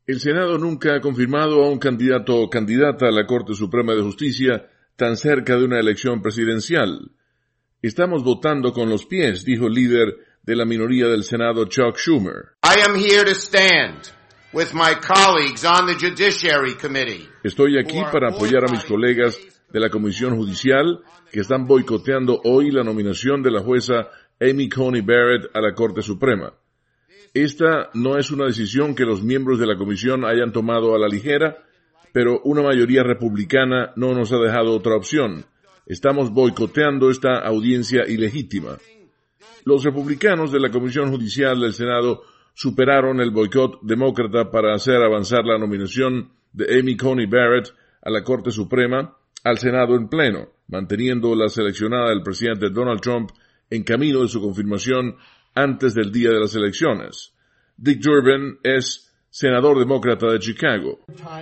El Senado nunca ha confirmado a un candidato o candidata a la Corte Suprema de Justicia tan cerca de una elección presidencial. Estamos votando con los pies, dijo el líder de la minoría del Senado, Chuck Schumer. I am here to stand with my colleagues on the Judiciary Committee. Estoy aquí para apoyar a mis colegas de la Comisión Judicial que están boicoteando hoy la nominación de la jueza Amy Coney Barrett a la Corte Suprema. Esta no es una decisión que los miembros de la comisión hayan tomado a la ligera, pero una mayoría republicana no nos ha dejado otra opción. Estamos boicoteando esta audiencia ilegítima. Los republicanos de la Comisión Judicial del Senado superaron el boicot demócrata para hacer avanzar la nominación de Amy Coney Barrett a la Corte Suprema al Senado en pleno, manteniendo la seleccionada del presidente Donald Trump en camino de su confirmación antes del día de las elecciones. Dick Durbin es senador demócrata de Chicago.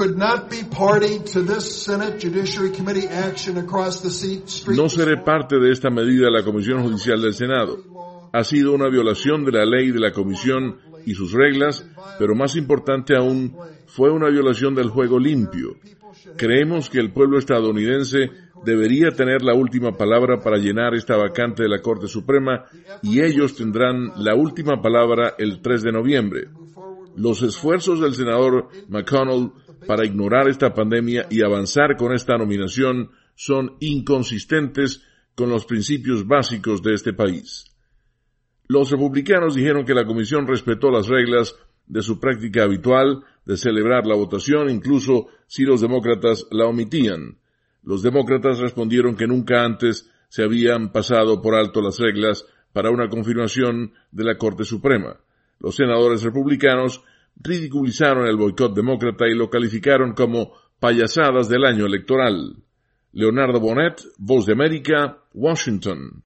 No seré parte de esta medida de la Comisión Judicial del Senado. Ha sido una violación de la ley de la Comisión y sus reglas, pero más importante aún, fue una violación del juego limpio. Creemos que el pueblo estadounidense debería tener la última palabra para llenar esta vacante de la Corte Suprema y ellos tendrán la última palabra el 3 de noviembre. Los esfuerzos del senador McConnell para ignorar esta pandemia y avanzar con esta nominación son inconsistentes con los principios básicos de este país. Los republicanos dijeron que la comisión respetó las reglas de su práctica habitual de celebrar la votación, incluso si los demócratas la omitían. Los demócratas respondieron que nunca antes se habían pasado por alto las reglas para una confirmación de la Corte Suprema. Los senadores republicanos ridiculizaron el boicot demócrata y lo calificaron como payasadas del año electoral. Leonardo Bonet, Voz de América, Washington.